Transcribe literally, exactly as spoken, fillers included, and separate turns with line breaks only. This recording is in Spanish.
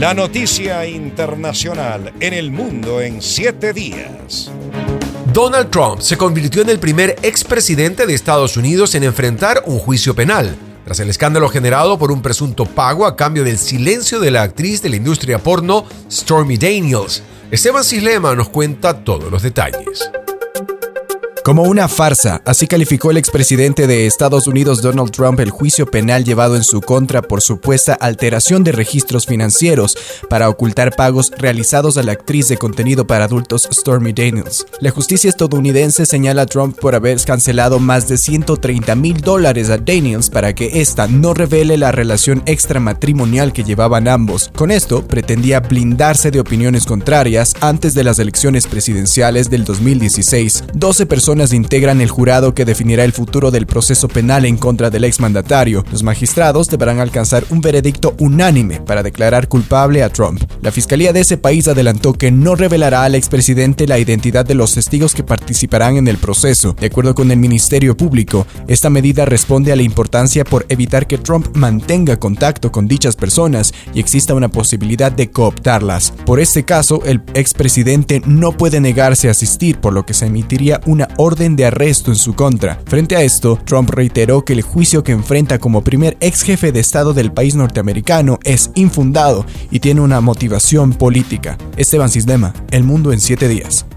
La noticia internacional en el mundo en siete días.
Donald Trump se convirtió en el primer expresidente de Estados Unidos en enfrentar un juicio penal, tras el escándalo generado por un presunto pago a cambio del silencio de la actriz de la industria porno Stormy Daniels. Esteban Cislema nos cuenta todos los detalles.
Como una farsa, así calificó el expresidente de Estados Unidos Donald Trump el juicio penal llevado en su contra por supuesta alteración de registros financieros para ocultar pagos realizados a la actriz de contenido para adultos Stormy Daniels. La justicia estadounidense señala a Trump por haber cancelado más de ciento treinta mil dólares a Daniels para que ésta no revele la relación extramatrimonial que llevaban ambos. Con esto, pretendía blindarse de opiniones contrarias antes de las elecciones presidenciales del dos mil dieciséis. doce personas integran el jurado que definirá el futuro del proceso penal en contra del exmandatario. Los magistrados deberán alcanzar un veredicto unánime para declarar culpable a Trump. La fiscalía de ese país adelantó que no revelará al expresidente la identidad de los testigos que participarán en el proceso. De acuerdo con el Ministerio Público, esta medida responde a la importancia por evitar que Trump mantenga contacto con dichas personas y exista una posibilidad de cooptarlas. Por este caso, el expresidente no puede negarse a asistir, por lo que se emitiría una orden de arresto en su contra. Frente a esto, Trump reiteró que el juicio que enfrenta como primer ex jefe de Estado del país norteamericano es infundado y tiene una motivación política. Esteban Cislema, El Mundo en siete días.